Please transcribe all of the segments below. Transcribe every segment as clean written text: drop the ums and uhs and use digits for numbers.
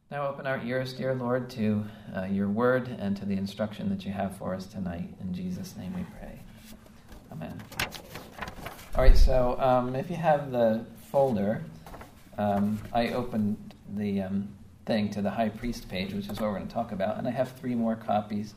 Now open our ears, dear Lord, to your word and to the instruction that you have for us tonight. In Jesus' name we pray. Amen. All right, so if you have the folder, I opened the thing to the high priest page, which is what we're going to talk about, and I have 3 more copies.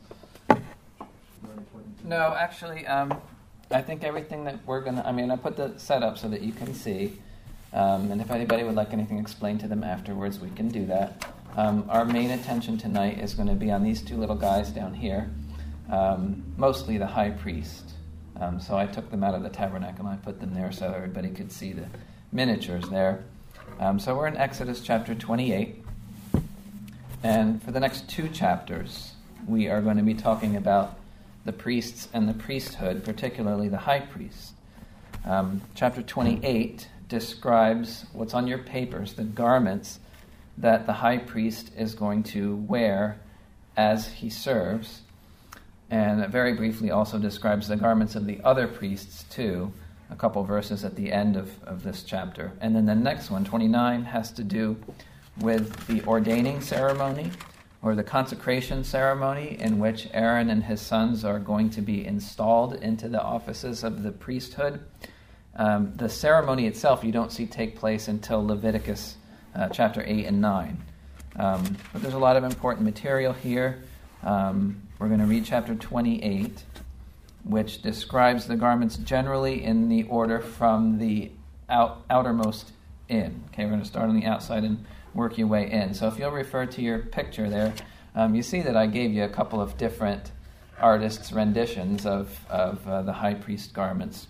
No, actually, I think everything that we're going to... I put the setup so that you can see, and if anybody would like anything explained to them afterwards, we can do that. Our main attention tonight is going to be on these 2 little guys down here, mostly the high priest. So I took them out of the tabernacle and I put them there so everybody could see the miniatures there. So we're in Exodus chapter 28, and for the next 2 chapters, we are going to be talking about the priests and the priesthood, particularly the high priest. Chapter 28 describes what's on your papers, the garments that the high priest is going to wear as he serves. And it very briefly also describes the garments of the other priests too, a couple verses at the end of this chapter. And then the next one, 29, has to do with the ordaining ceremony, or the consecration ceremony, in which Aaron and his sons are going to be installed into the offices of the priesthood. The ceremony itself you don't see take place until Leviticus chapter 8 and 9. But there's a lot of important material here. We're going to read chapter 28, which describes the garments generally in the order from the outermost in. Okay, we're going to start on the outside and work your way in. So if you'll refer to your picture there, you see that I gave you a couple of different artists' renditions of the high priest garments.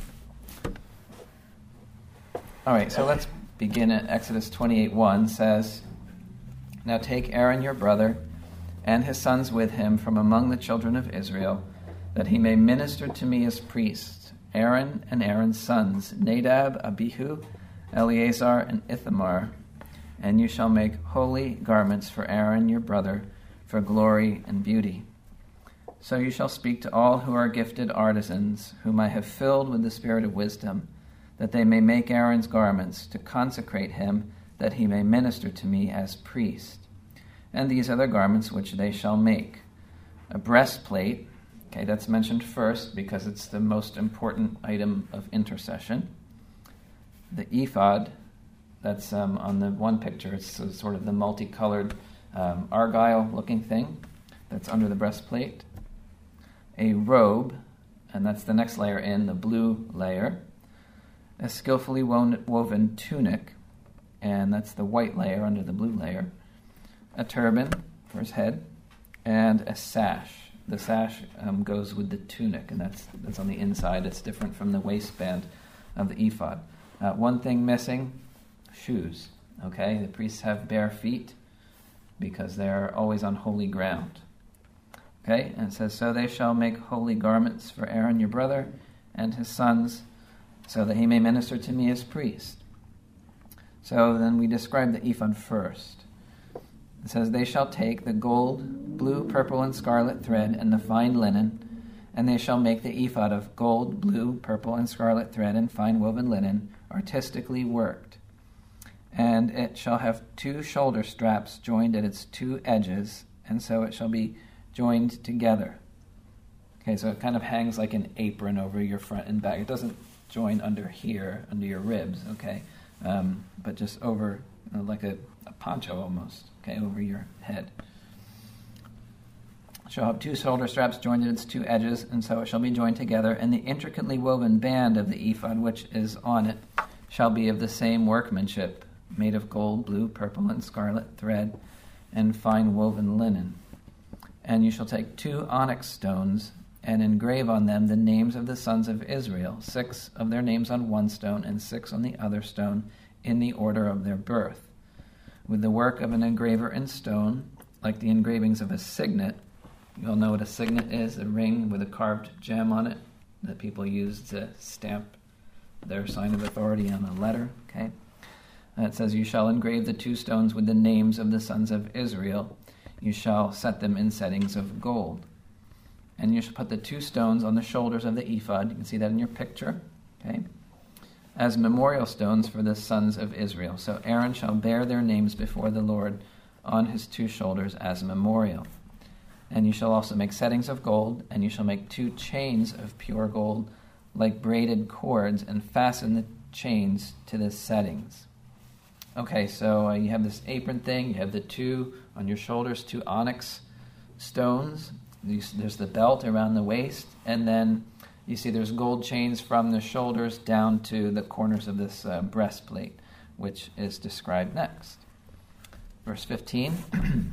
All right, so let's begin at Exodus 28:1. Says, "Now take Aaron your brother and his sons with him from among the children of Israel, that he may minister to me as priests, Aaron and Aaron's sons, Nadab, Abihu, Eleazar, and Ithamar. And you shall make holy garments for Aaron your brother, for glory and beauty. So you shall speak to all who are gifted artisans, whom I have filled with the spirit of wisdom, that they may make Aaron's garments, to consecrate him, that he may minister to me as priest. And these are the garments which they shall make: a breastplate," okay, that's mentioned first because it's the most important item of intercession. "The ephod," that's on the one picture, it's sort of the multicolored argyle-looking thing that's under the breastplate. "A robe," and that's the next layer in, the blue layer. "A skillfully woven tunic," and that's the white layer under the blue layer. "A turban for his head," and a sash. The sash goes with the tunic, and that's on the inside. It's different from the waistband of the ephod. One thing missing: shoes. Okay, the priests have bare feet because they're always on holy ground. Okay, and it says, "So they shall make holy garments for Aaron your brother and his sons, so that he may minister to me as priest." So then we describe the ephod first. It says, "They shall take the gold, blue, purple, and scarlet thread, and the fine linen, and they shall make the ephod of gold, blue, purple, and scarlet thread, and fine woven linen, artistically worked. And it shall have 2 shoulder straps joined at its 2 edges, and so it shall be joined together." Okay, so it kind of hangs like an apron over your front and back. It doesn't join under here, under your ribs, okay, but just over, like a poncho almost, okay, over your head. "Shall have 2 shoulder straps joined at its 2 edges, and so it shall be joined together. And the intricately woven band of the ephod which is on it shall be of the same workmanship, made of gold, blue, purple, and scarlet thread, and fine woven linen. And you shall take 2 onyx stones, and engrave on them the names of the sons of Israel, 6 of their names on one stone, and 6 on the other stone, in the order of their birth, with the work of an engraver in stone, like the engravings of a signet." You all know what a signet is: a ring with a carved gem on it that people use to stamp their sign of authority on a letter. Okay, and it says, "You shall engrave the 2 stones with the names of the sons of Israel. You shall set them in settings of gold. And you shall put the 2 stones on the shoulders of the ephod." You can see that in your picture. Okay, "as memorial stones for the sons of Israel. So Aaron shall bear their names before the Lord on his 2 shoulders as a memorial. And you shall also make settings of gold, and you shall make 2 chains of pure gold, like braided cords, and fasten the chains to the settings. Okay, so you have this apron thing, you have the 2 on your shoulders, 2 onyx stones. There's the belt around the waist, and then you see there's gold chains from the shoulders down to the corners of this breastplate, which is described next. Verse 15,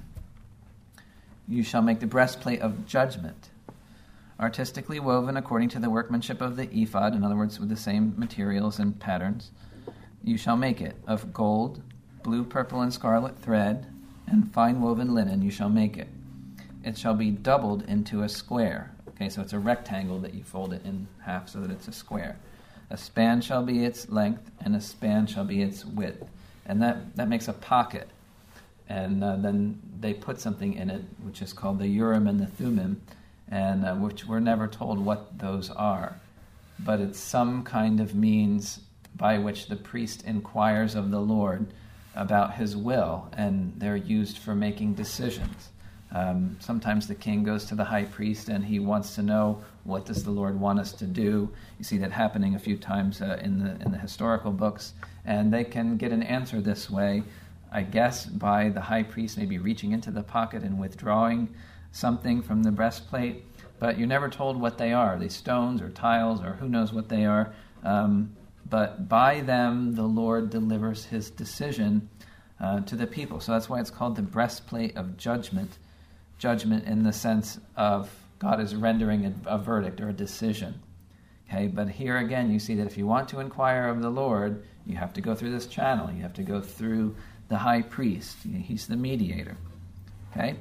you shall make the breastplate of judgment, artistically woven according to the workmanship of the ephod, in other words, with the same materials and patterns. You shall make it of gold, blue, purple, and scarlet thread, and fine woven linen you shall make it. It shall be doubled into a square. Okay, so it's a rectangle that you fold it in half so that it's a square. A span shall be its length, and a span shall be its width. And that makes a pocket. And then they put something in it, which is called the Urim and the Thummim, and which we're never told what those are. But it's some kind of means by which the priest inquires of the Lord about his will, and they're used for making decisions. Sometimes the king goes to the high priest and he wants to know, what does the Lord want us to do? You see that happening a few times in the historical books, and they can get an answer this way, I guess, by the high priest maybe reaching into the pocket and withdrawing something from the breastplate, but you're never told what they are, these stones or tiles or who knows what they are, but by them the Lord delivers his decision to the people. So that's why it's called the breastplate of judgment. Judgment in the sense of God is rendering a verdict or a decision. Okay, but here again you see that if you want to inquire of the Lord, you have to go through this channel. You have to go through the high priest. He's the mediator. Okay?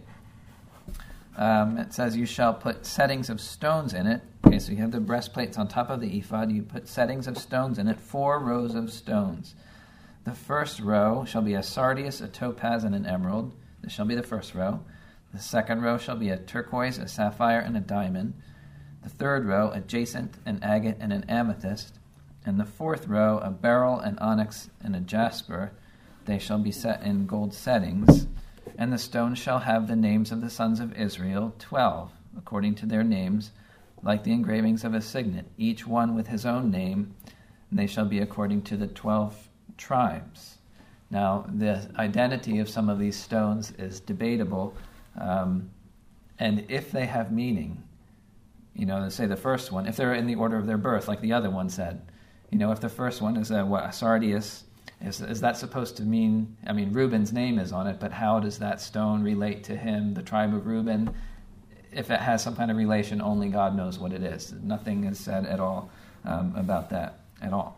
It says you shall put settings of stones in it. Okay, so you have the breastplates on top of the ephod. You put settings of stones in it, 4 rows of stones. The first row shall be a sardius, a topaz, and an emerald. This shall be the first row. The second row shall be a turquoise, a sapphire, and a diamond. The third row, a jacinth, an agate, and an amethyst. And the fourth row, a beryl, an onyx, and a jasper. They shall be set in gold settings. And the stones shall have the names of the sons of Israel, 12, according to their names, like the engravings of a signet, each one with his own name. And they shall be according to the 12 tribes. Now, the identity of some of these stones is debatable. And if they have meaning, let's say the first one, if they're in the order of their birth, like the other one said, if the first one is a sardius, is that supposed to mean, Reuben's name is on it, but how does that stone relate to him, the tribe of Reuben? If it has some kind of relation, only God knows what it is. Nothing is said at all about that at all.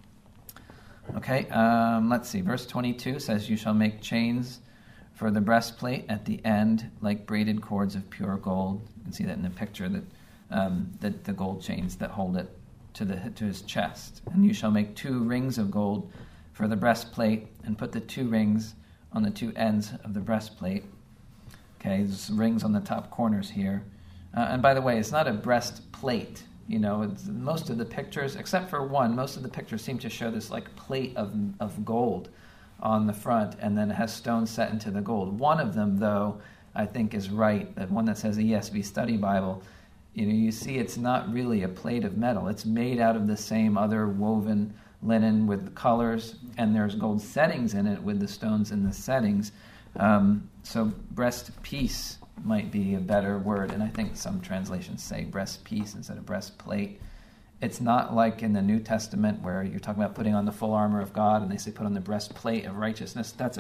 Okay, let's see. Verse 22 says, you shall make chains for the breastplate at the end, like braided cords of pure gold. You can see that in the picture, that the gold chains that hold it to his chest. And you shall make 2 rings of gold for the breastplate, and put the 2 rings on the 2 ends of the breastplate. Okay, there's rings on the top corners here. And by the way, it's not a breastplate. Most of the pictures, except for one, most of the pictures seem to show this like plate of gold on the front, and then it has stones set into the gold. One of them, though, I think is right, that one that says ESV Study Bible. You see it's not really a plate of metal. It's made out of the same other woven linen with the colors, and there's gold settings in it with the stones in the settings. So breastpiece might be a better word, and I think some translations say breastpiece instead of breastplate. It's not like in the New Testament where you're talking about putting on the full armor of God, and they say put on the breastplate of righteousness. That's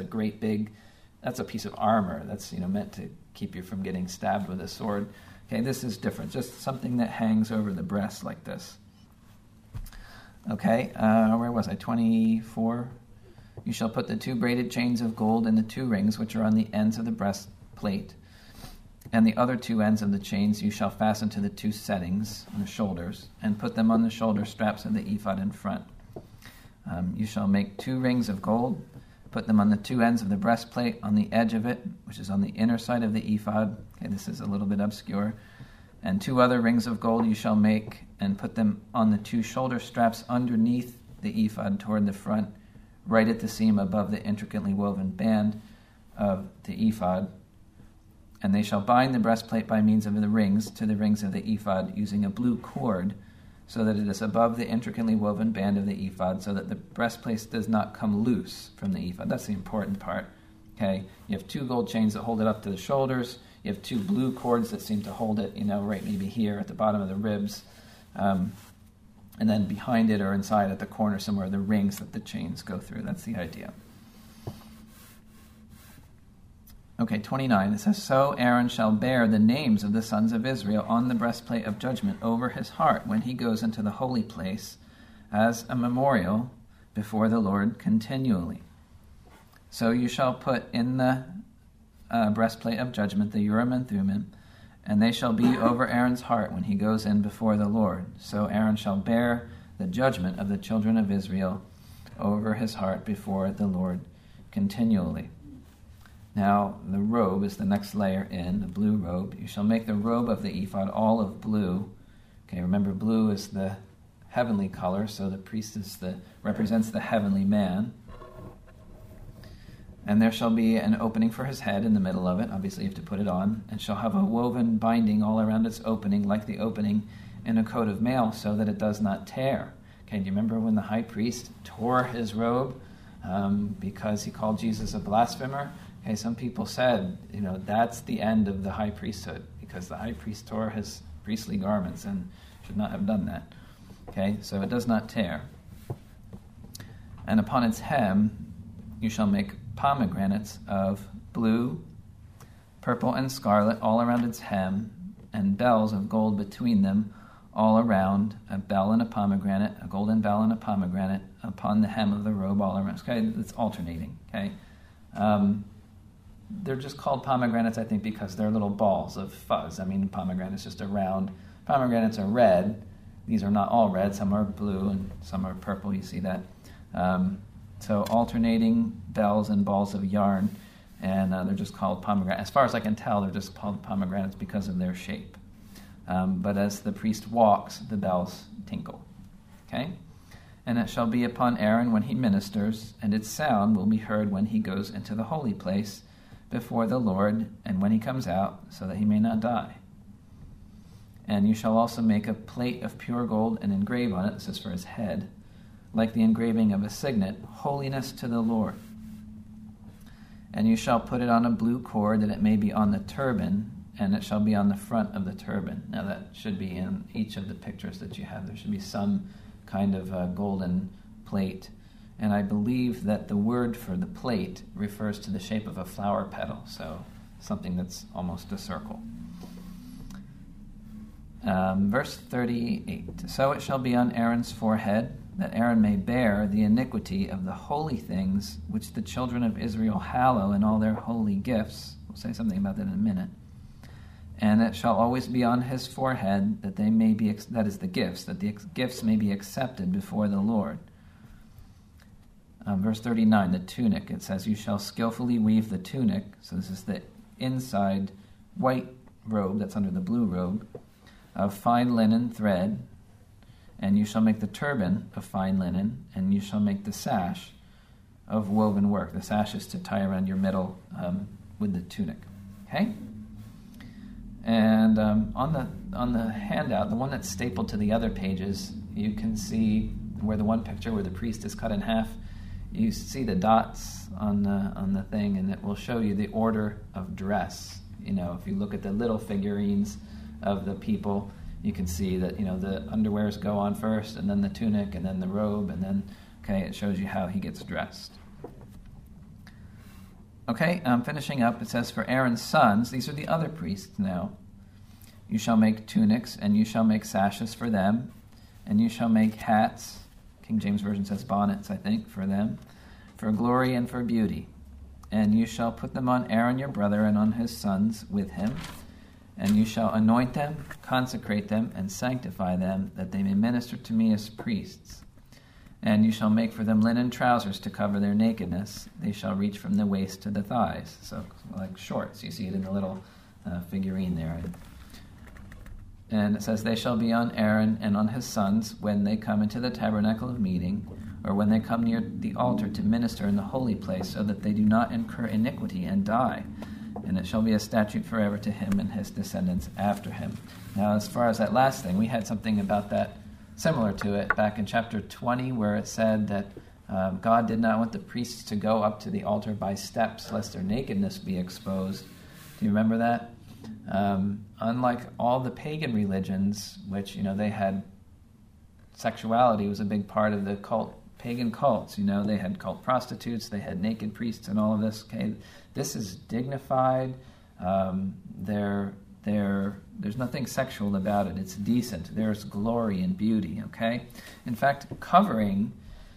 a piece of armor that's meant to keep you from getting stabbed with a sword. Okay, this is different. Just something that hangs over the breast like this. Okay, where was I? 24. You shall put the 2 braided chains of gold in the 2 rings which are on the ends of the breastplate, and the other 2 ends of the chains you shall fasten to the 2 settings on the shoulders, and put them on the shoulder straps of the ephod in front. You shall make 2 rings of gold, put them on the 2 ends of the breastplate, on the edge of it, which is on the inner side of the ephod. Okay, this is a little bit obscure. And 2 other rings of gold you shall make, and put them on the 2 shoulder straps underneath the ephod toward the front, right at the seam above the intricately woven band of the ephod. And they shall bind the breastplate by means of the rings to the rings of the ephod using a blue cord, so that it is above the intricately woven band of the ephod, so that the breastplate does not come loose from the ephod. That's the important part. Okay, you have 2 gold chains that hold it up to the shoulders. You have 2 blue cords that seem to hold it, right maybe here at the bottom of the ribs. And then behind it or inside at the corner somewhere, the rings that the chains go through. That's the idea. Okay, 29, it says, So Aaron shall bear the names of the sons of Israel on the breastplate of judgment over his heart when he goes into the holy place as a memorial before the Lord continually. So you shall put in the breastplate of judgment the Urim and Thummim, and they shall be over Aaron's heart when he goes in before the Lord. So Aaron shall bear the judgment of the children of Israel over his heart before the Lord continually. Now, the robe is the next layer in, the blue robe. You shall make the robe of the ephod all of blue. Okay, remember blue is the heavenly color, so the priest represents the heavenly man. And there shall be an opening for his head in the middle of it. Obviously, you have to put it on. And shall have a woven binding all around its opening, like the opening in a coat of mail, so that it does not tear. Okay, do you remember when the high priest tore his robe because he called Jesus a blasphemer? Okay, some people said, that's the end of the high priesthood, because the high priest tore his priestly garments and should not have done that. Okay, so it does not tear. And upon its hem you shall make pomegranates of blue, purple, and scarlet all around its hem, and bells of gold between them all around, a bell and a pomegranate, a golden bell and a pomegranate upon the hem of the robe all around. Okay, it's alternating. Okay. They're just called pomegranates, I think, because they're little balls of fuzz. Pomegranate is just a round. Pomegranates are red. These are not all red. Some are blue and some are purple. You see that? So alternating bells and balls of yarn, and they're just called pomegranates. As far as I can tell, they're just called pomegranates because of their shape. But as the priest walks, the bells tinkle. Okay? And it shall be upon Aaron when he ministers, and its sound will be heard when he goes into the holy place before the Lord, and when he comes out, so that he may not die. And you shall also make a plate of pure gold and engrave on it, this is for his head, like the engraving of a signet, holiness to the Lord. And you shall put it on a blue cord, that it may be on the turban, and it shall be on the front of the turban. Now that should be in each of the pictures that you have. There should be some kind of golden plate. And I believe that the word for the plate refers to the shape of a flower petal, so something that's almost a circle. Verse 38, So it shall be on Aaron's forehead, that Aaron may bear the iniquity of the holy things which the children of Israel hallow in all their holy gifts. We'll say something about that in a minute. And it shall always be on his forehead, that they may be, that is the gifts, that the gifts may be accepted before the Lord. Verse 39, the tunic, it says, You shall skillfully weave the tunic, so this is the inside white robe that's under the blue robe, of fine linen thread, and you shall make the turban of fine linen, and you shall make the sash of woven work. The sash is to tie around your middle with the tunic. Okay? And on the handout, the one that's stapled to the other pages, you can see where the one picture where the priest is cut in half, you see the dots on the thing, and it will show you the order of dress. If you look at the little figurines of the people, you can see that the underwears go on first, and then the tunic, and then the robe, and then it shows you how he gets dressed. Okay, finishing up, it says, For Aaron's sons, these are the other priests now, you shall make tunics, and you shall make sashes for them, and you shall make hats. King James Version says bonnets, I think, for them, for glory and for beauty. And you shall put them on Aaron your brother and on his sons with him, and you shall anoint them, consecrate them, and sanctify them, that they may minister to me as priests. And you shall make for them linen trousers to cover their nakedness. They shall reach from the waist to the thighs. So like shorts. You see it in the little figurine there. And it says, They shall be on Aaron and on his sons when they come into the tabernacle of meeting, or when they come near the altar to minister in the holy place, so that they do not incur iniquity and die. And it shall be a statute forever to him and his descendants after him. Now, as far as that last thing, we had something about that similar to it back in chapter 20, where it said that God did not want the priests to go up to the altar by steps, lest their nakedness be exposed. Do you remember that? Unlike all the pagan religions, which, they had sexuality was a big part of the pagan cults. They had cult prostitutes, they had naked priests and all of this. Okay, this is dignified. There's nothing sexual about it. It's decent. There's glory and beauty. Okay, in fact, covering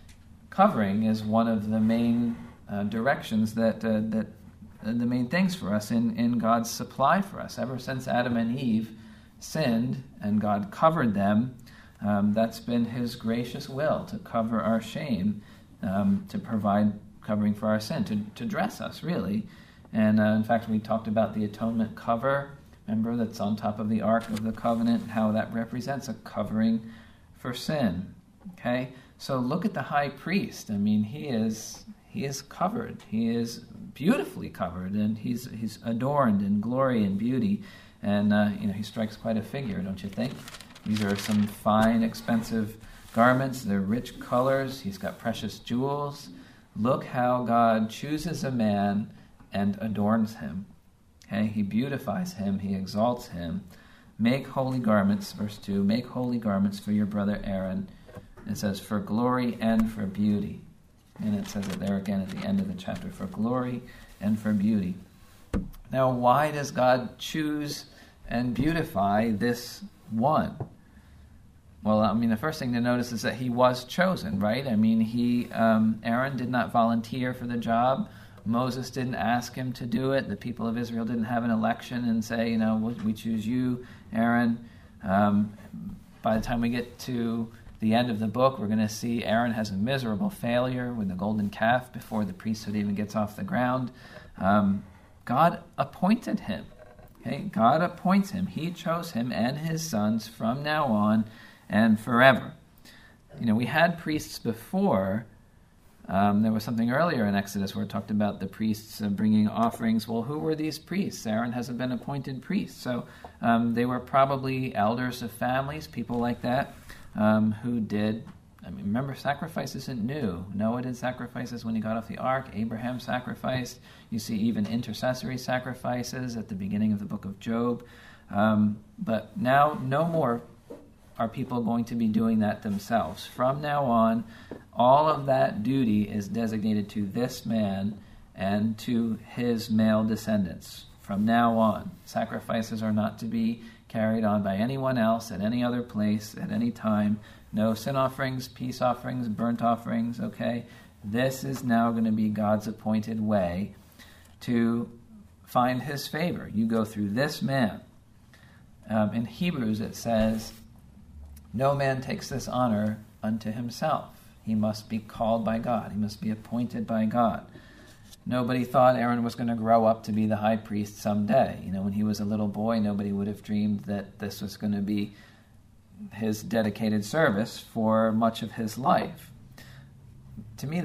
is one of the main directions that the main things for us in God's supply for us. Ever since Adam and Eve sinned and God covered them, that's been his gracious will, to cover our shame, to provide covering for our sin, to dress us, really. And in fact, we talked about the atonement cover, remember, that's on top of the Ark of the Covenant, how that represents a covering for sin. Okay? So look at the high priest. I mean, he is covered. He is beautifully covered, and he's adorned in glory and beauty. And, he strikes quite a figure, don't you think? These are some fine, expensive garments. They're rich colors. He's got precious jewels. Look how God chooses a man and adorns him. Okay? He beautifies him. He exalts him. Make holy garments, verse 2, make holy garments for your brother Aaron. It says, for glory and for beauty. And it says it there again at the end of the chapter, for glory and for beauty. Now, why does God choose and beautify this one? Well, the first thing to notice is that he was chosen, right? Aaron did not volunteer for the job. Moses didn't ask him to do it. The people of Israel didn't have an election and say, we choose you, Aaron. By the time we get to the end of the book, we're going to see Aaron has a miserable failure with the golden calf before the priesthood even gets off the ground. God appointed him. Okay? God appoints him. He chose him and his sons from now on and forever. We had priests before. There was something earlier in Exodus where it talked about the priests bringing offerings. Well, who were these priests? Aaron hasn't been appointed priest. So they were probably elders of families, people like that, who did. Remember, sacrifice isn't new. Noah did sacrifices when he got off the ark. Abraham sacrificed. You see even intercessory sacrifices at the beginning of the book of Job. But now, no more are people going to be doing that themselves. From now on, all of that duty is designated to this man and to his male descendants. From now on, sacrifices are not to be carried on by anyone else at any other place at any time. No sin offerings, peace offerings, burnt offerings, okay? This is now going to be God's appointed way to find his favor. You go through this man. In Hebrews it says, no man takes this honor unto himself. He must be called by God. He must be appointed by God. Nobody thought Aaron was going to grow up to be the high priest someday. When he was a little boy, nobody would have dreamed that this was going to be his dedicated service for much of his life. To me,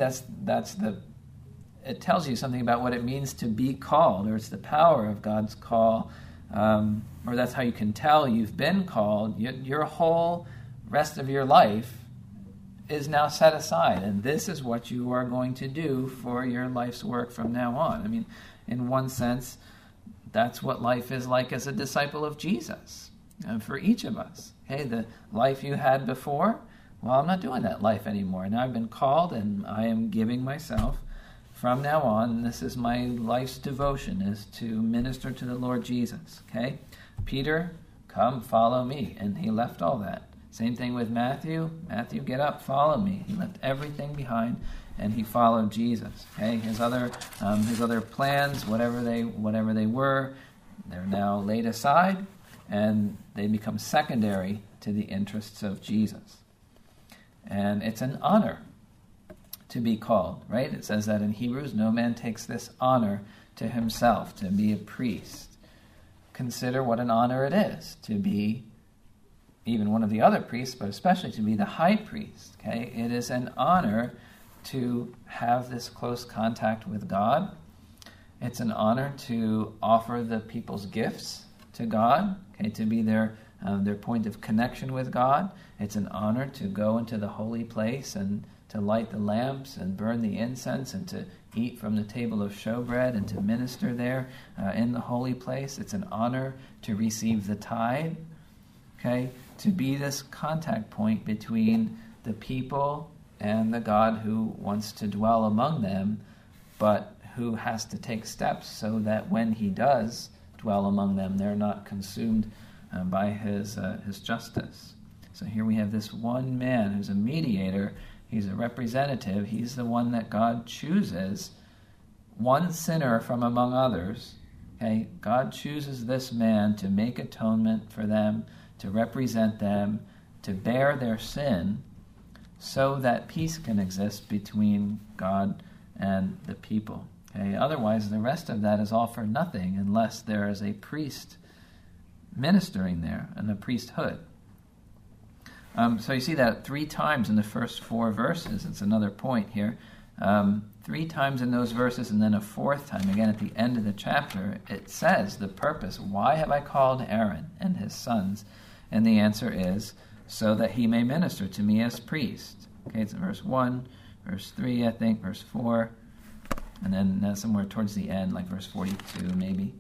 it tells you something about what it means to be called, or it's the power of God's call, or that's how you can tell you've been called. Your whole rest of your life is now set aside, and this is what you are going to do for your life's work from now on. In one sense, that's what life is like as a disciple of Jesus, and for each of us. Hey, the life you had before, well, I'm not doing that life anymore. Now I've been called, and I am giving myself from now on, and this is my life's devotion, is to minister to the Lord Jesus. Okay? Peter, come, follow me. And he left all that. Same thing with Matthew. Matthew, get up, follow me. He left everything behind, and he followed Jesus. Okay? His other plans, whatever they were, they're now laid aside, and they become secondary to the interests of Jesus. And it's an honor to be called, right? It says that in Hebrews, no man takes this honor to himself, to be a priest. Consider what an honor it is to be even one of the other priests, but especially to be the high priest. Okay, it is an honor to have this close contact with God. It's an honor to offer the people's gifts to God, okay, to be their point of connection with God. It's an honor to go into the holy place and to light the lamps and burn the incense and to eat from the table of showbread and to minister there in the holy place. It's an honor to receive the tithe, okay, to be this contact point between the people and the God who wants to dwell among them, but who has to take steps so that when he does dwell among them, they're not consumed by his justice. So here we have this one man who's a mediator. He's a representative. He's the one that God chooses, one sinner from among others. Okay, God chooses this man to make atonement for them, to represent them, to bear their sin, so that peace can exist between God and the people. Okay, otherwise, the rest of that is all for nothing unless there is a priest ministering there and a priesthood. So you see that 3 times in the first 4 verses. It's another point here. 3 times in those verses, and then a 4th time, again at the end of the chapter, it says the purpose. Why have I called Aaron and his sons? And the answer is, so that he may minister to me as priest. Okay, it's in verse 1, verse 3, I think, verse 4, and then somewhere towards the end, like verse 42 maybe,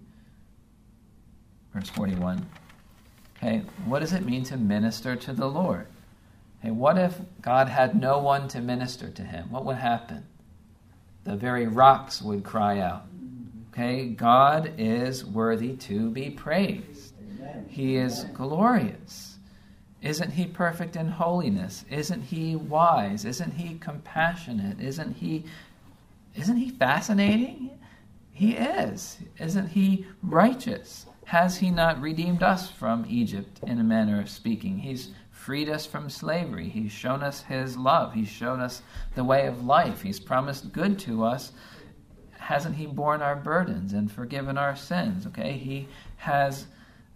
verse 41. Okay, what does it mean to minister to the Lord? Okay, what if God had no one to minister to him? What would happen? The very rocks would cry out. Okay, God is worthy to be praised. He is glorious. Isn't he perfect in holiness? Isn't he wise? Isn't he compassionate? Isn't he fascinating? He is. Isn't he righteous? Has he not redeemed us from Egypt, in a manner of speaking? He's freed us from slavery. He's shown us his love. He's shown us the way of life. He's promised good to us. Hasn't he borne our burdens and forgiven our sins? Okay, he has.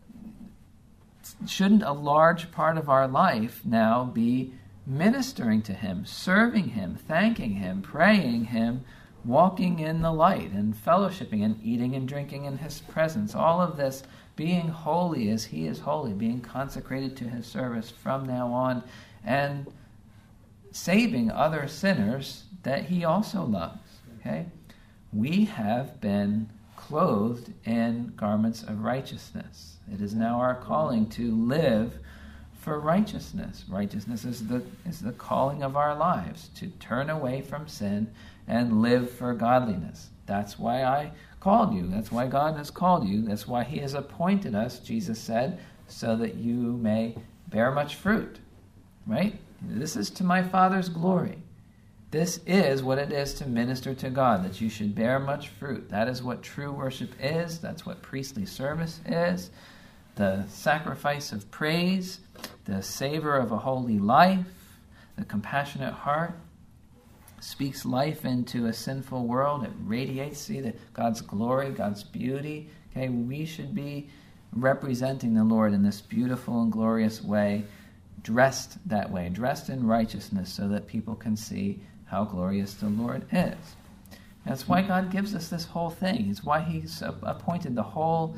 Shouldn't a large part of our life now be ministering to him, serving him, thanking him, praying him, walking in the light and fellowshipping and eating and drinking in his presence? All of this, being holy as he is holy, being consecrated to his service from now on, and saving other sinners that he also loves. Okay? We have been clothed in garments of righteousness. It is now our calling to live for righteousness. Righteousness is the calling of our lives, to turn away from sin and live for godliness. That's why I called you. That's why God has called you. That's why he has appointed us, Jesus said, so that you may bear much fruit. Right? This is to my Father's glory. This is what it is to minister to God, that you should bear much fruit. That is what true worship is. That's what priestly service is. The sacrifice of praise, the savor of a holy life, the compassionate heart, speaks life into a sinful world. It radiates, see, God's glory, God's beauty. Okay, we should be representing the Lord in this beautiful and glorious way, dressed that way, dressed in righteousness, so that people can see how glorious the Lord is. That's why God gives us this whole thing. It's why he's appointed the whole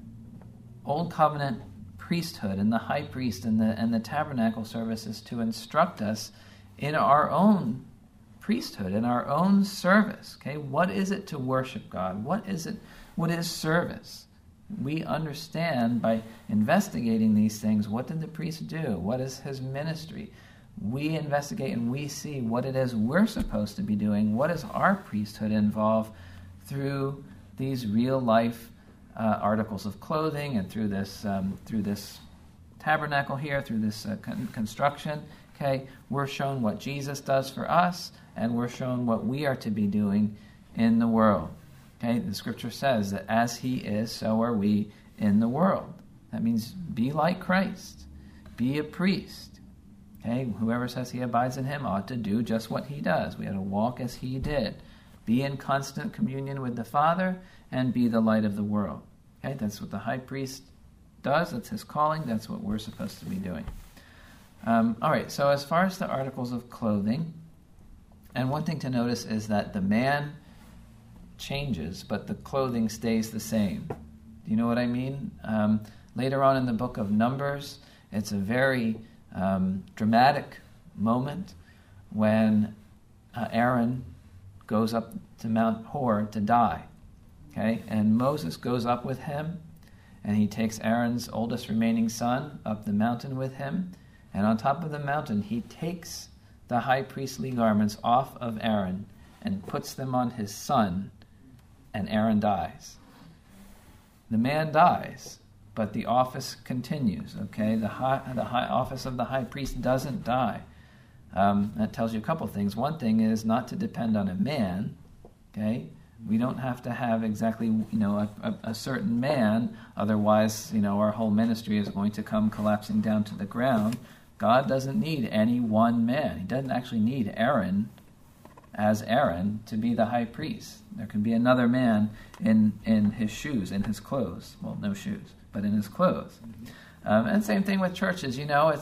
Old Covenant priesthood and the high priest and the tabernacle services to instruct us in our own priesthood, in our own service. Okay, what is it to worship God? What is service? We understand by investigating these things, what did the priest do? What is his ministry? We investigate and we see what it is we're supposed to be doing. What does our priesthood involve through these real life articles of clothing and through this tabernacle here, through this construction? Okay, we're shown what Jesus does for us, and we're shown what we are to be doing in the world. Okay, the scripture says that as he is, so are we in the world. That means be like Christ. Be a priest. Okay, whoever says he abides in him ought to do just what he does. We ought to walk as he did. Be in constant communion with the Father and be the light of the world. Okay, that's what the high priest does. That's his calling. That's what we're supposed to be doing. All right, so as far as the articles of clothing, and one thing to notice is that the man changes, but the clothing stays the same. Do you know what I mean? Later on in the book of Numbers, it's a very dramatic moment when Aaron goes up to Mount Hor to die. Okay, and Moses goes up with him, and he takes Aaron's oldest remaining son up the mountain with him, and on top of the mountain he takes the high priestly garments off of Aaron and puts them on his son, and Aaron dies. The man dies, but the office continues. Okay, the high office of the high priest doesn't die. That tells you a couple things. One thing is not to depend on a man. Okay, we don't have to have exactly a certain man. Otherwise, our whole ministry is going to come collapsing down to the ground. God doesn't need any one man. He doesn't actually need Aaron as Aaron to be the high priest. There can be another man in his shoes, in his clothes. Well, no shoes, but in his clothes. And same thing with churches.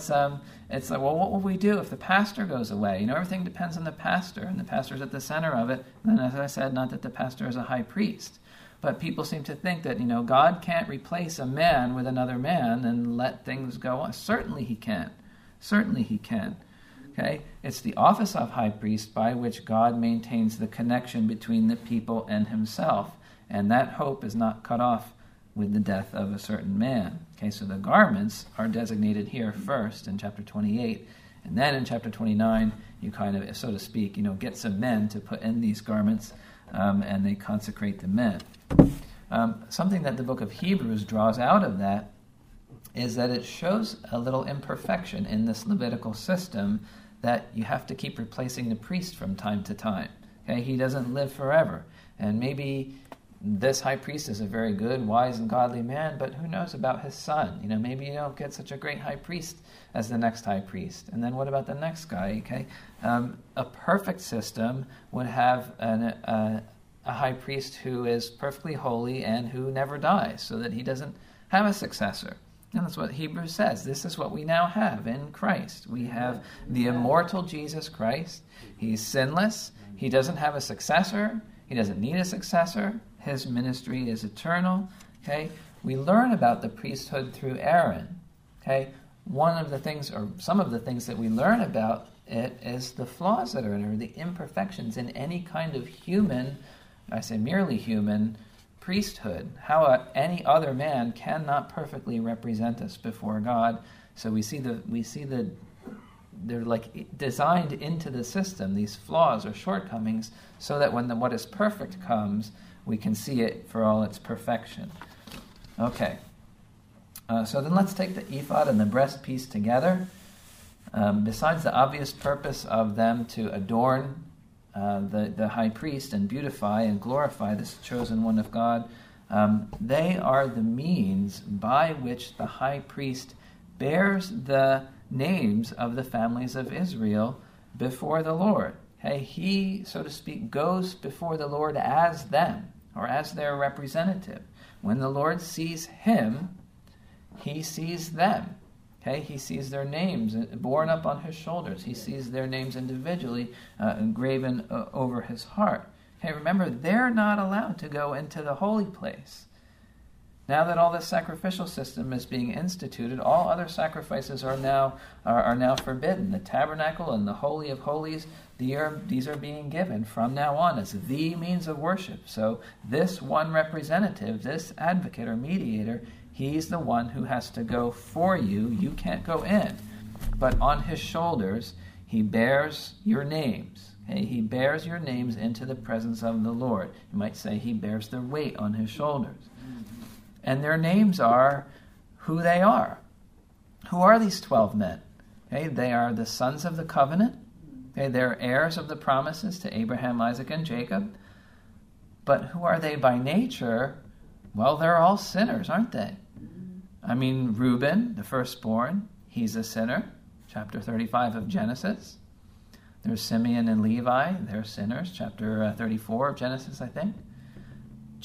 It's like, well, what will we do if the pastor goes away? Everything depends on the pastor, and the pastor's at the center of it. And as I said, not that the pastor is a high priest, but people seem to think that God can't replace a man with another man and let things go on. Certainly He can. Certainly He can. Okay? It's the office of high priest by which God maintains the connection between the people and Himself, and that hope is not cut off with the death of a certain man. Okay, so the garments are designated here first in chapter 28, and then in chapter 29, you kind of, so to speak, get some men to put in these garments, and they consecrate the men. Something that the book of Hebrews draws out of that is that it shows a little imperfection in this Levitical system, that you have to keep replacing the priest from time to time. Okay, he doesn't live forever, and maybe this high priest is a very good, wise, and godly man, but who knows about his son? Maybe you don't get such a great high priest as the next high priest. And then what about the next guy? Okay, a perfect system would have a high priest who is perfectly holy and who never dies, so that he doesn't have a successor. And that's what Hebrews says. This is what we now have in Christ. We have the immortal Jesus Christ. He's sinless. He doesn't have a successor. He doesn't need a successor. His ministry is eternal. Okay, we learn about the priesthood through Aaron. Okay, one of the things, or some of the things that we learn about it is the flaws that are in it, or the imperfections in any kind of human, I say merely human, priesthood. How any other man cannot perfectly represent us before God. So we see they're like designed into the system, these flaws or shortcomings, so that when what is perfect comes, we can see it for all its perfection. Okay. So then let's take the ephod and the breastpiece together. Besides the obvious purpose of them to adorn the high priest and beautify and glorify this chosen one of God, they are the means by which the high priest bears the names of the families of Israel before the Lord. Okay? He, so to speak, goes before the Lord as them, or as their representative. When the Lord sees him, He sees them. Okay? He sees their names borne up on His shoulders. He sees their names individually engraven over His heart. Okay, remember, they're not allowed to go into the holy place. Now that all this sacrificial system is being instituted, all other sacrifices are now forbidden. The tabernacle and the Holy of Holies, these are being given from now on as the means of worship. So this one representative, this advocate or mediator, he's the one who has to go for you. You can't go in. But on his shoulders, he bears your names. Okay? He bears your names into the presence of the Lord. You might say he bears their weight on his shoulders. And their names are who they are. Who are these 12 men? Okay, they are the sons of the covenant. Okay, they're heirs of the promises to Abraham, Isaac, and Jacob. But who are they by nature? Well, they're all sinners, aren't they? I mean, Reuben, the firstborn, he's a sinner. Chapter 35 of Genesis. There's Simeon and Levi, they're sinners. Chapter 34 of Genesis, I think.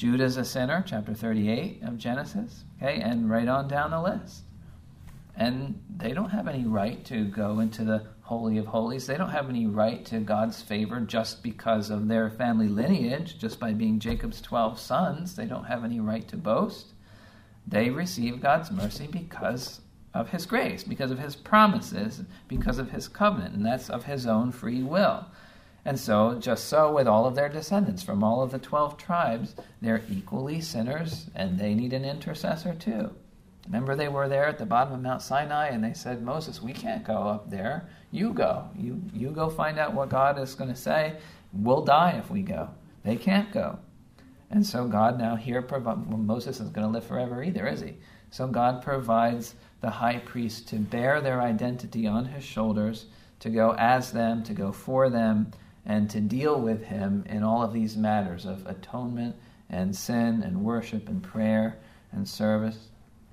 Judah's a sinner, chapter 38 of Genesis, okay, and right on down the list. And they don't have any right to go into the Holy of Holies. They don't have any right to God's favor just because of their family lineage, just by being Jacob's 12 sons. They don't have any right to boast. They receive God's mercy because of his grace, because of his promises, because of his covenant, and that's of his own free will. And so, just so with all of their descendants from all of the 12 tribes, they're equally sinners, and they need an intercessor too. Remember, they were there at the bottom of Mount Sinai, and they said, Moses, we can't go up there. You go. You go find out what God is going to say. We'll die if we go. They can't go. And so God now here, Moses isn't going to live forever either, is he? So God provides the high priest to bear their identity on his shoulders, to go as them, to go for them, and to deal with him in all of these matters of atonement and sin and worship and prayer and service.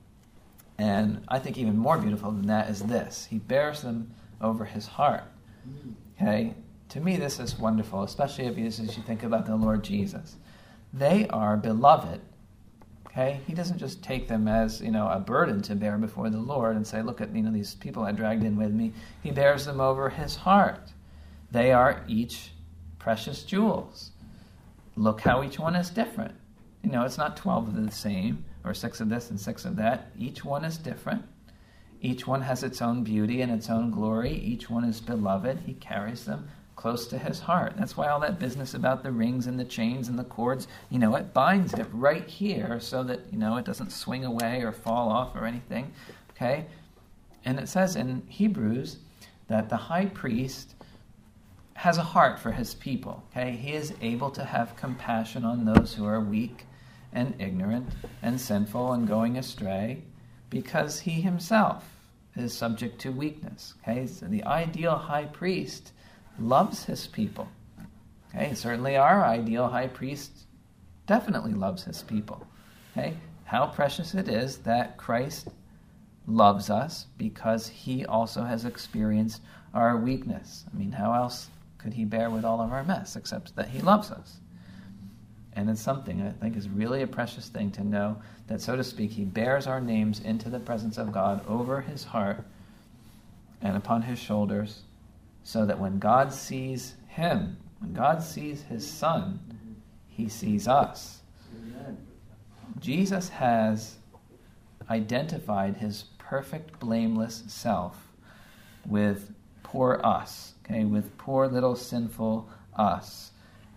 And I think even more beautiful than that is this. He bears them over his heart. Okay? To me, this is wonderful, especially as you think about the Lord Jesus. They are beloved. Okay? He doesn't just take them as, a burden to bear before the Lord and say, look at, these people I dragged in with me. He bears them over his heart. They are each precious jewels. Look how each one is different. It's not 12 of the same, or 6 of this and 6 of that. Each one is different. Each one has its own beauty and its own glory. Each one is beloved. He carries them close to his heart. That's why all that business about the rings and the chains and the cords, it binds it right here so that, it doesn't swing away or fall off or anything. Okay? And it says in Hebrews that the high priest has a heart for his people. Okay? He is able to have compassion on those who are weak and ignorant and sinful and going astray, because he himself is subject to weakness. Okay, so the ideal high priest loves his people. Okay, certainly our ideal high priest definitely loves his people. Okay, how precious it is that Christ loves us because he also has experienced our weakness. I mean, how else could he bear with all of our mess except that he loves us? And it's something I think is really a precious thing to know that, so to speak, he bears our names into the presence of God over his heart and upon his shoulders, so that when God sees him, when God sees his Son, he sees us. Jesus has identified his perfect, blameless self with poor us, okay, with poor little sinful us.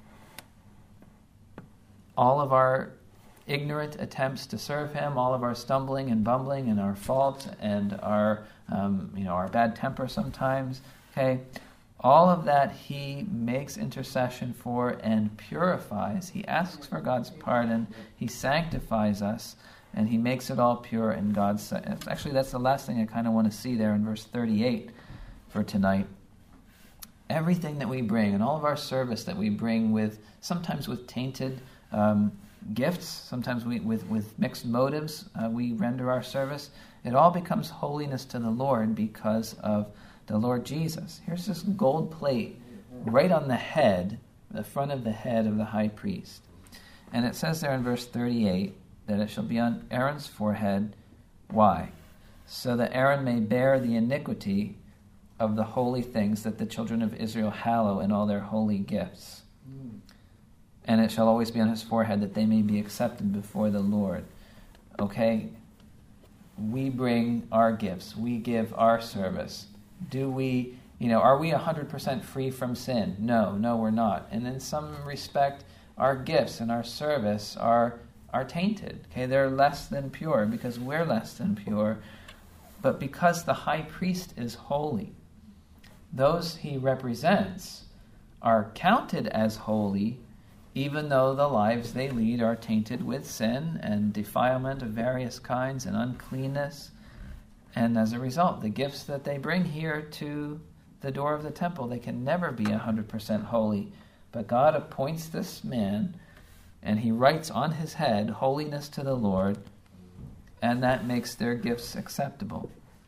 All of our ignorant attempts to serve him, all of our stumbling and bumbling and our faults and our bad temper sometimes, okay, all of that he makes intercession for and purifies. He asks for God's pardon, he sanctifies us, and he makes it all pure in God's sight. Actually, that's the last thing I kind of want to see there in verse 38 for tonight. Everything that we bring and all of our service that we bring sometimes with tainted gifts, sometimes with mixed motives, we render our service. It all becomes holiness to the Lord because of the Lord Jesus. Here's this gold plate right on the head, the front of the head of the high priest. And it says there in verse 38 that it shall be on Aaron's forehead. Why? So that Aaron may bear the iniquity of the holy things that the children of Israel hallow in all their holy gifts. And it shall always be on his forehead that they may be accepted before the Lord. Okay? We bring our gifts. We give our service. Are we 100% free from sin? No, we're not. And in some respect, our gifts and our service are tainted. Okay? They're less than pure because we're less than pure. But because the high priest is holy, those he represents are counted as holy, even though the lives they lead are tainted with sin and defilement of various kinds and uncleanness. And as a result, the gifts that they bring here to the door of the temple, they can never be 100% holy. But God appoints this man, and he writes on his head, holiness to the Lord, and that makes their gifts acceptable.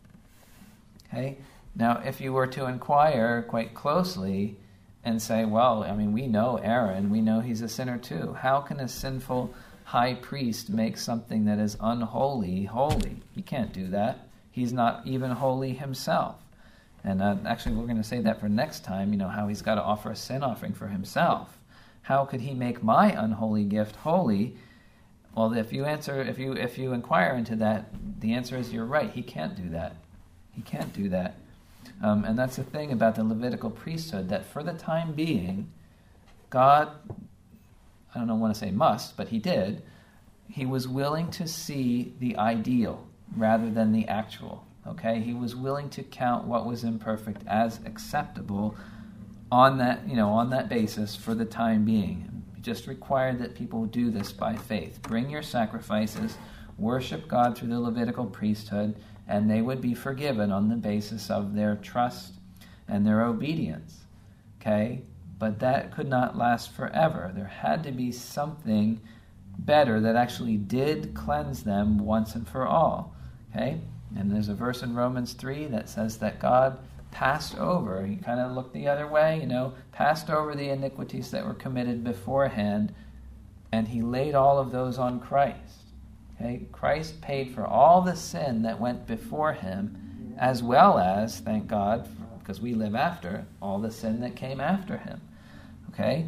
Okay? Now, if you were to inquire quite closely and say, well, we know Aaron, we know he's a sinner too. How can a sinful high priest make something that is unholy holy? He can't do that. He's not even holy himself. And actually, we're going to say that for next time, how he's got to offer a sin offering for himself. How could he make my unholy gift holy? Well, if you inquire into that, the answer is you're right. He can't do that. He can't do that. And that's the thing about the Levitical priesthood, that for the time being, God, I don't want to say must, but he did, he was willing to see the ideal rather than the actual. Okay? He was willing to count what was imperfect as acceptable on that basis for the time being. He just required that people do this by faith. Bring your sacrifices, worship God through the Levitical priesthood, and they would be forgiven on the basis of their trust and their obedience. Okay? But that could not last forever. There had to be something better that actually did cleanse them once and for all. Okay? And there's a verse in Romans 3 that says that God passed over, he kind of looked the other way, passed over the iniquities that were committed beforehand, and he laid all of those on Christ. Okay? Christ paid for all the sin that went before him, as well as, thank God, because we live after, all the sin that came after him. Okay?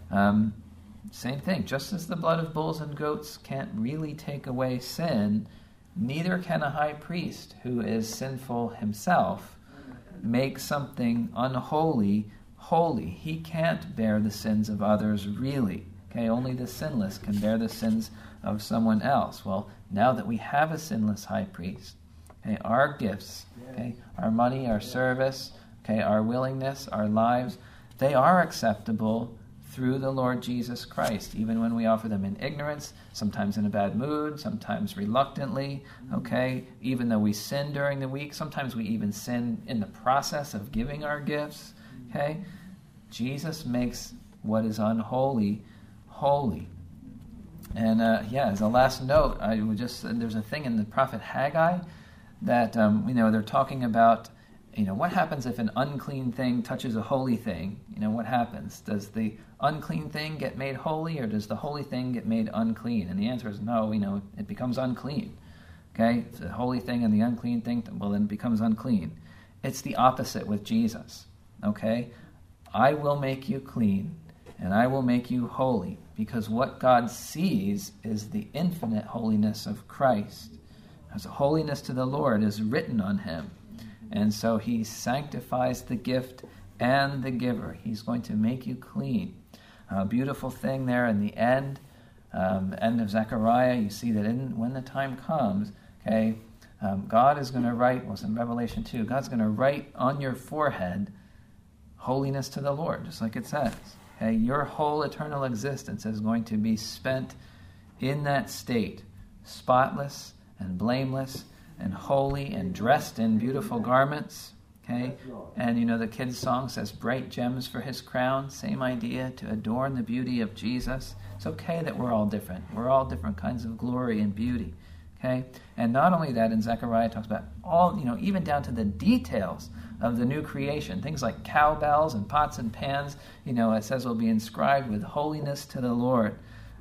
Same thing. Just as the blood of bulls and goats can't really take away sin, neither can a high priest who is sinful himself make something unholy holy. He can't bear the sins of others really. Okay? Only the sinless can bear the sins of someone else. Well, now that we have a sinless high priest, okay, our gifts, okay, our money, our service, okay, our willingness, our lives, they are acceptable through the Lord Jesus Christ, even when we offer them in ignorance, sometimes in a bad mood, sometimes reluctantly, okay, even though we sin during the week, sometimes we even sin in the process of giving our gifts, okay. Jesus makes what is unholy holy. And as a last note, there's a thing in the prophet Haggai that, they're talking about, what happens if an unclean thing touches a holy thing? What happens? Does the unclean thing get made holy, or does the holy thing get made unclean? And the answer is no, it becomes unclean. Okay? If the holy thing and the unclean thing, well, then it becomes unclean. It's the opposite with Jesus. Okay? I will make you clean, and I will make you holy, because what God sees is the infinite holiness of Christ. As a holiness to the Lord is written on him. And so he sanctifies the gift and the giver. He's going to make you clean. A beautiful thing there in the end of Zechariah, you see that when the time comes, okay, God is going to write, it's in Revelation 2, God's going to write on your forehead holiness to the Lord, just like it says. Okay, your whole eternal existence is going to be spent in that state, spotless and blameless and holy and dressed in beautiful garments. Okay, and the kids' song says, bright gems for his crown. Same idea, to adorn the beauty of Jesus. It's okay that we're all different. We're all different kinds of glory and beauty. Okay, and not only that, in Zechariah it talks about all, even down to the details of the new creation. Things like cowbells and pots and pans, it says will be inscribed with holiness to the Lord.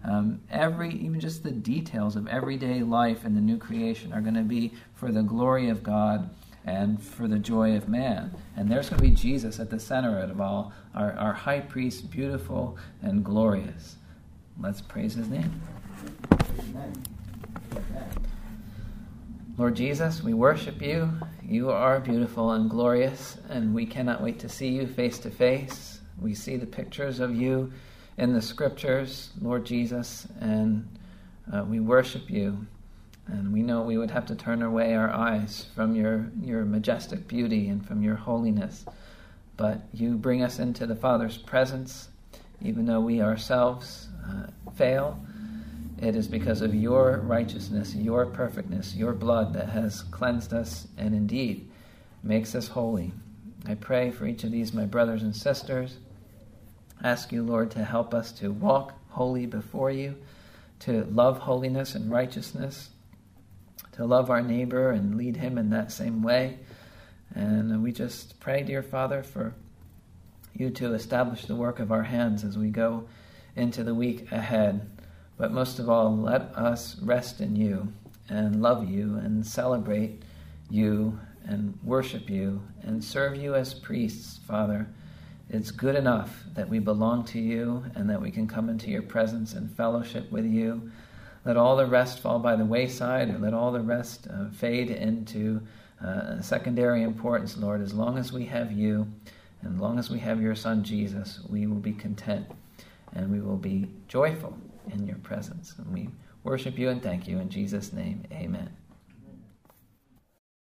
Even just the details of everyday life in the new creation are going to be for the glory of God and for the joy of man. And there's going to be Jesus at the center of it all, our high priest, beautiful and glorious. Let's praise his name. Amen. Lord Jesus, we worship you. You are beautiful and glorious, and we cannot wait to see you face to face. We see the pictures of you in the scriptures, Lord Jesus, and we worship you. And we know we would have to turn away our eyes from your majestic beauty and from your holiness. But you bring us into the Father's presence, even though we ourselves fail. It is because of your righteousness, your perfectness, your blood that has cleansed us and indeed makes us holy. I pray for each of these, my brothers and sisters. Ask you, Lord, to help us to walk holy before you, to love holiness and righteousness, to love our neighbor and lead him in that same way. And we just pray, dear Father, for you to establish the work of our hands as we go into the week ahead. But most of all, let us rest in you and love you and celebrate you and worship you and serve you as priests, Father. It's good enough that we belong to you and that we can come into your presence and fellowship with you. Let all the rest fall by the wayside, or let all the rest fade into secondary importance, Lord. As long as we have you, and as long as we have your Son Jesus, we will be content and we will be joyful in your presence. And we worship you and thank you in Jesus' name. Amen.